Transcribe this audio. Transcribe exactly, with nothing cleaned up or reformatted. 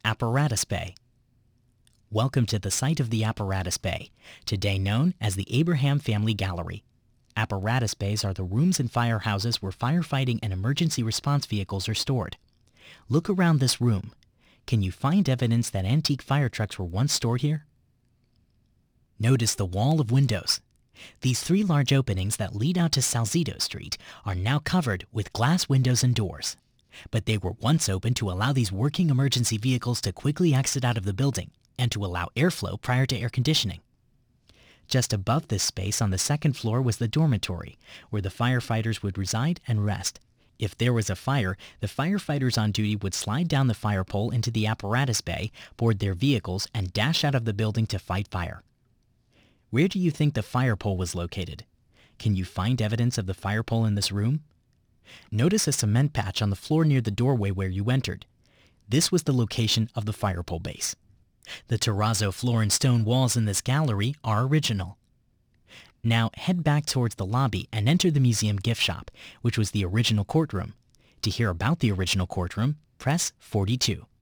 Apparatus Bay. Welcome to the site of the Apparatus Bay, today known as the Abraham Family Gallery. Apparatus bays are the rooms and firehouses where firefighting and emergency response vehicles are stored. Look around this room. Can you find evidence that antique fire trucks were once stored here? Notice the wall of windows. These three large openings that lead out to Salcedo Street are now covered with glass windows and doors. But they were once open to allow these working emergency vehicles to quickly exit out of the building and to allow airflow prior to air conditioning. Just above this space on the second floor was the dormitory, where the firefighters would reside and rest. If there was a fire, the firefighters on duty would slide down the fire pole into the apparatus bay, board their vehicles, and dash out of the building to fight fire. Where do you think the fire pole was located? Can you find evidence of the fire pole in this room? Notice a cement patch on the floor near the doorway where you entered. This was the location of the fire pole base. The terrazzo floor and stone walls in this gallery are original. Now head back towards the lobby and enter the museum gift shop, which was the original courtroom. To hear about the original courtroom, press forty-two.